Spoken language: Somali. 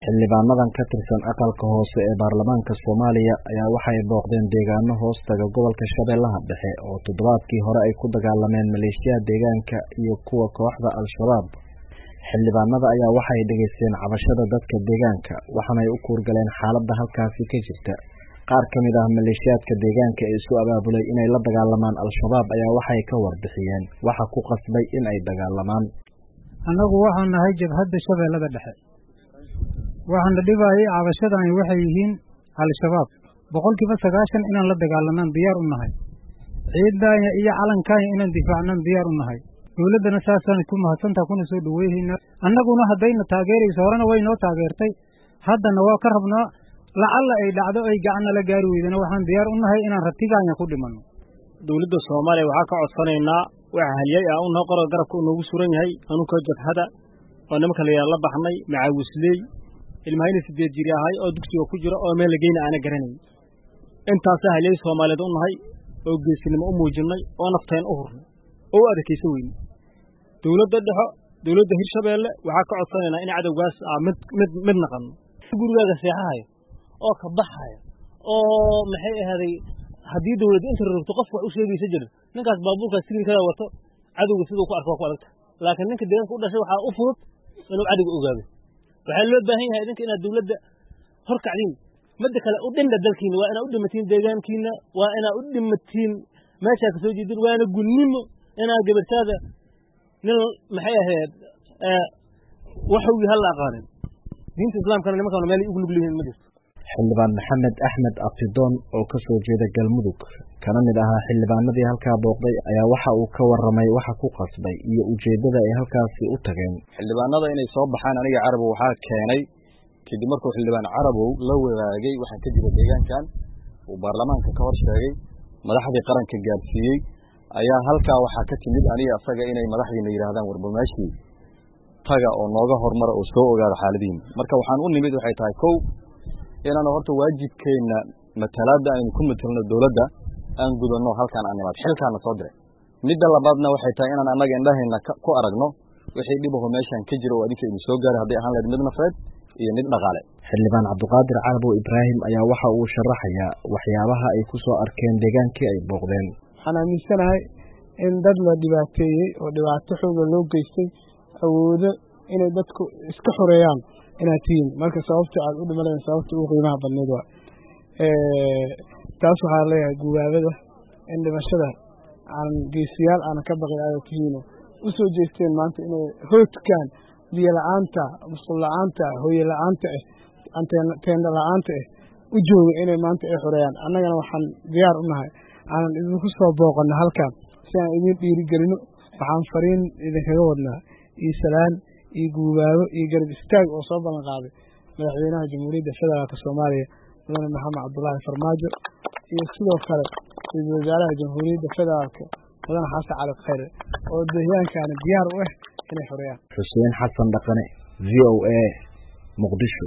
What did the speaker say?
xildhibaanadan ka tirsan aqalka hoose ee baarlamaanka Soomaaliya ayaa waxay booqdeen deegaano hoostaga gobolka Shabeellaha Dhexe oo toddobaadkii hore ay ku dagaalameen maleeshiyada deegaanka iyo kuwa kooxda Al-Shabaab. Xildhibaanada ayaa waxay dhageysteen cabashada dadka deegaanka waxaana ay u kuurgaleen xaaladda halkaasi ka jirta. Qaar ka mid ah maleeshiyadka deegaanka ee isu abaabulay inay la dagaalamaan Al-Shabaab ayaa waxay ka warbixiyeen waxa ku qasbay in ay dagaalamaan. Anagu waxaan nahay jabhadda Shabeellada Dhexe. waxaan dhibaayay cabashadani waxay yihiin Al-Shabaab 90% inaan la dagaalamaan diyaar u nahay. ciidana iyo calankan inaan difaacnaan diyaar u nahay. dawladana saasaan ku mahadsantaa kuna soo dhaweeyayna. annaguna hadayna taageerayso horena way noo taageertay. haddana waa ka rabnaa lacala ay dhacdo ay gacan la gaari weydana waxaan diyaar u nahay inaan ratigaanya ku dhimano. dawladda Soomaaliya waxa ka codsanaynaa waxa haliyay ah uu noo qoro garabka uu noogu suran yahay anu ka jabhada oo nimanka la baxnay macaawisley ilmahayna 8 jir yahay oo dugsiga ku jira oo meel lageeyna aan garanay intaas haliyay Soomaaliyeed u nahay oo geesinimo u muujinay oo nafteen u hurnay oo adkayso weyn dawladda dhexe dawladda Hirshabeelle waxa ka codsanaynaa in cadawgaas mid naqan gurigaaga seexahay oo ka baxay oo maxay ahaday hadii dawladda inta rabto qof wax u sheegaysa jir ninkaas baabuurka siginkada wato cadawga sidoo ku arko ku aragta laakiin ninka deegaanka u dhashay waxa u fudud inuu cadawga ogaado waxa loo baahan yahay idinka inaad dawladda horkacdin mid kale u dhinda dalkiina waa inaad u dhimatiin deegaankiina waa inaad u dhimatiin meesha ka soo jeedin waana gulnimo inaad gabartaada nin maxay ahayd waxa uu hal aqaanin diinta islaamkana nimanka meel ugu lug leeyihiin madis xildhibaan Maxamed Axmed Abdidoon oo ka soo jeeda Galmudug kana mid ahaa xildhibaanadii halka booqday ayaa waxa uu ka warramay waxa ku qasbay iyo ujeedada ay halkaasi u tageen. xildhibaanada inay soo baxaan aniga Carabow waxa keenay kadib markuu xildhibaan Carabow la wadaagay waxa ka jira deegaankan oo baarlamaanka ka hor sheegay madaxdii qaranka gaarsiiyay ayaa halka waxa ka timid aniga asaga inay madaxdiina yiraahdaan warbaahintii taga oo nooga hormar oo soo ogaado xaaladiin marka waxaan u nimid waxay tahay kow inaan horta waajibkeena matalaada aynu ku matalno dawladda aan gudano halkaan aan nimaad xilkaana soo diray midda labaadna waxay tahay inaan anaga indhaheena ku aragno wixii dhibaho meeshan ka jiro oo adinka inuu soo gaaray hadii ahaan leeyahay mid nafeed iyo mid dhaqaale. xildhibaan Cabdiqaadir Carabow Ibraahim ayaa waxa uu sharaxayaa waxyaabaha ay ku soo arkeen deegaankii ay booqdeen. waxaan aaminsanahay in dad la dhibaateeyay oo dhibaato xoog loo geystay awoodo inay dadku iska xoreeyaan inaad tihiin marka sababta aad u dhimaleen sababta ugu qiimaha badneed waa taas waxaa leeyahay guwaabada in dhimashada aan geesiyaal aan ka baqay aad tihiin u soo jeesteen maanta inay hoodkaan biyo la'aanta musqul la'aanta hooyo la'aanta teenda la'aanta u joogo inay maanta ay xoreeyaan annagana waxaan diyaar u nahay aan idinku soo booqano halkaan si aan idin dhiirigelino waxaan fariin idinkaga wadnaa iyo salaan iyo guubaabo iyo garab istaag oo soo balan qaaday madaxweynaha Jamhuuriyadda Federaalka Soomaaliya Mudane Maxamed Cabdullaahi Farmaajo iyo sidoo kale ra'iisul wasaaraha Jamhuuriyadda Federaalka Mudane Xasan Cali Khayre oo deegaankan diyaar u ah inay xoreeyaan. Xuseen Xasan Dhaqane VOA Muqdisho.